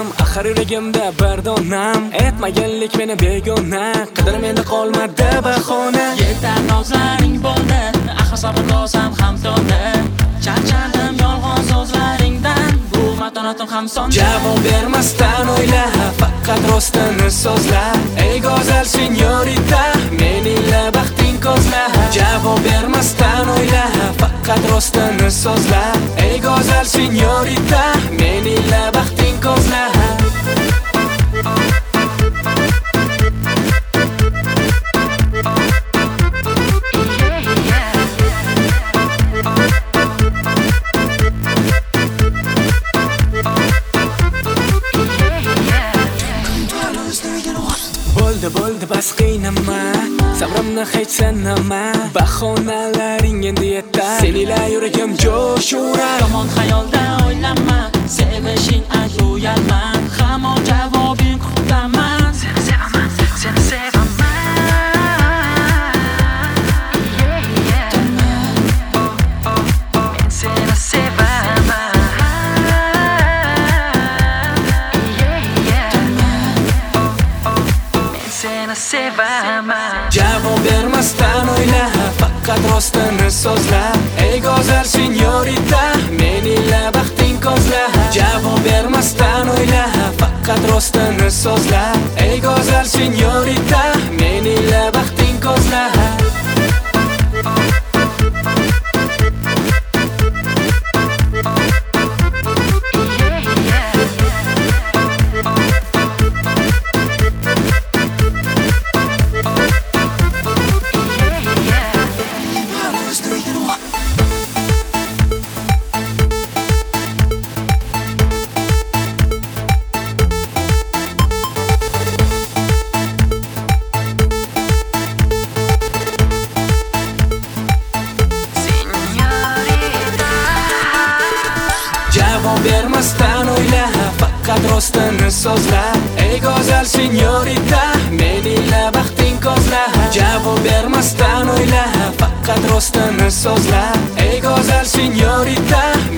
o'yladim, axir yuragimda bir donam. Aytmaganlik meni begona, qadrim endi qolmadi bahona. Yetar nozlaring bo'ldi, axir sabr qilsam ham to'ldi. Charchadim yolg'on so'zlaringdan, bu matonatim ham so'ndi. Javob bermasdan o'yla, faqat rostini so'zla. Ey go'zal senyorita, meningla baxting ko'zla. Javob bermasdan o'yla, faqat rostini so'zla. Ey go'zal senyorita, meningla baxting ko'zla. Bo'ldi bas qiynama, sabrimni hech sanama. Bahonalaring endi yetar, senila yuragim jo'sh urar. Yomon xayolda o'ylama, sevishing aytu yalman. Hamon javobing kutaman. Seni sevaman, seni sevaman. Men seni sevaman. Seni sevaman. Javob bermasdan o'yla, faqat rostini so'zla. Ey go'zal senyorita, meningla baxting ko'zla. Javob bermasdan o'yla, faqat rostini so'zla. Ey go'zal senyorita, meningla baxting ko'zla. Javob bermasdan o'yla, faqat rostini so'zla. Ey go'zal senyorita, meningla baxting ko'zla. Javob bermasdan o'yla, faqat rostini so'zla. Ey go'zal senyorita,